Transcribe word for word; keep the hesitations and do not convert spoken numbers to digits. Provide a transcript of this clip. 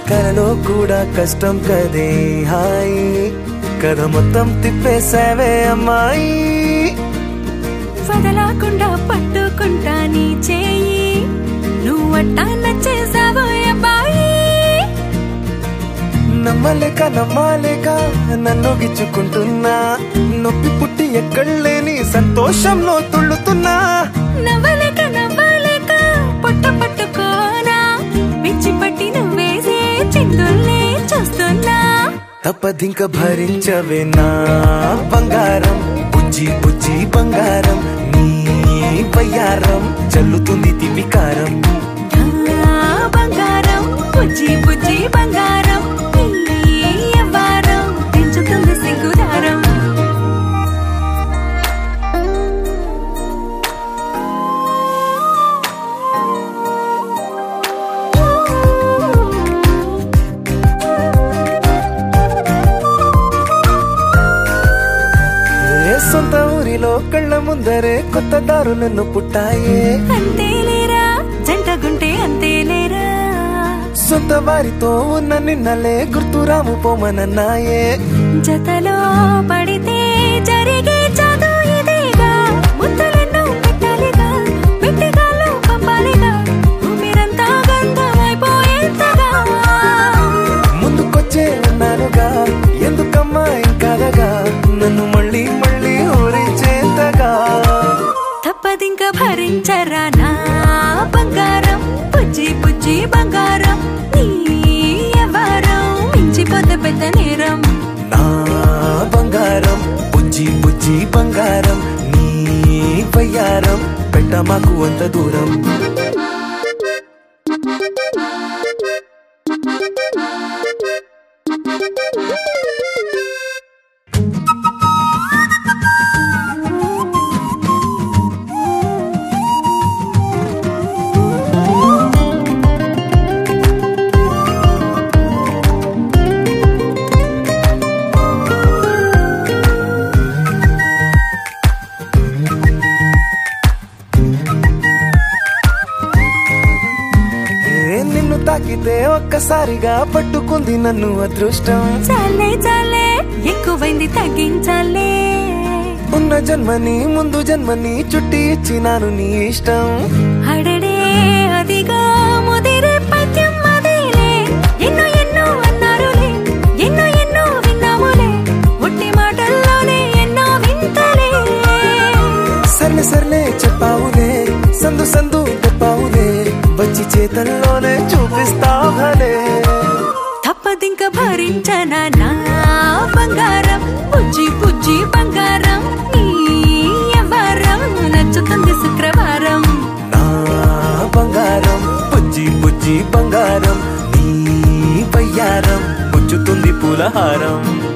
కలలో కూడా కష్టం కదే హాయి కథ మొత్తం తిప్పేసావే అమ్మాయి వదలకుండా పట్టుకుంటా నీ చేయి నువ్వట్టా నచ్చేసావో అబ్బాయి నమ్మలేక నమ్మాలేక నన్ను గిచ్చుకుంటున్నా నొప్పి పుట్టి ఎక్కడలేని సంతోషంలో తుళ్ళుతున్నా నవ్వలేక నవ్వలేక పొట్ట పట్టుకోనా పిచ్చి పట్టి నువ్వేసే చిందుల్ని చూస్తున్నా తప్పదింక భరించవే నా బంగారం బుజ్జి బుజ్జి బంగారం నీ వయ్యారం చల్లుతుంది తివికారం బంగారం బుజ్జి బుజ్జి బంగారం నీ యవ్వారం పెంచుతుంది సిగ్గుదారం సొంత ఊరిలో కళ్ళ ముందరే కొత్త దారులను పుట్టాయే అంతేలేరా జంటగుంటే అంతేలేరా సొంత వారితో ఉన్న నిన్నలే గుర్తురాము పోమనన్నాయే జతలో పడితే జరిగే చదువు ఇదేగా ముద్దలెన్నో పెట్టాలిగా పెట్టిగాల్లో పంపాలిగా ఊపిరంతా గంధమైపోయేంతగా ముందుకొచ్చే ఉన్నానుగా ఎందుకమ్మా ఇంకాదగా నన్ను మళ్ళీ మళ్ళీ ఊరించేంతగా తప్పదింక భరించరా నా బంగారం బుజ్జి బుజ్జి బంగారం నీ యవ్వారం మించిపోతే పెద్ద నేరం నా బంగారం బుజ్జి బుజ్జి బంగారం నీ వయ్యారం పెట్ట మాకు అంత దూరం నిన్ను తాకితే ఒక్కసారిగా పట్టుకుంది నన్ను అదృష్టం చాలే చాలే ఎక్కువైంది తగ్గించాలే ఉన్న జన్మని ముందు జన్మని చుట్టి ఇచ్చినాను నీ ఇష్టం అడడే అదిగా ముదిరే పద్యం అదేలే ఎన్నో ఎన్నో అన్నారులే ఎన్నో ఎన్నో విన్నాములే ఒట్టి మాటల్లోనే ఎన్నో వింతలే సర్లే సర్లే చెప్పావులే సందు సందు చెప్పావులే వచ్చి చేతల్లోనే చూపిస్తావులే తప్పదింక భరించనా నా బంగారం బుజ్జి బుజ్జి బంగారం నీ యవ్వారం నచ్చుతుంది శుక్రవారం నా బంగారం బుజ్జి బుజ్జి బంగారం నీ వయ్యారం పుచ్చుతుంది పూలహారం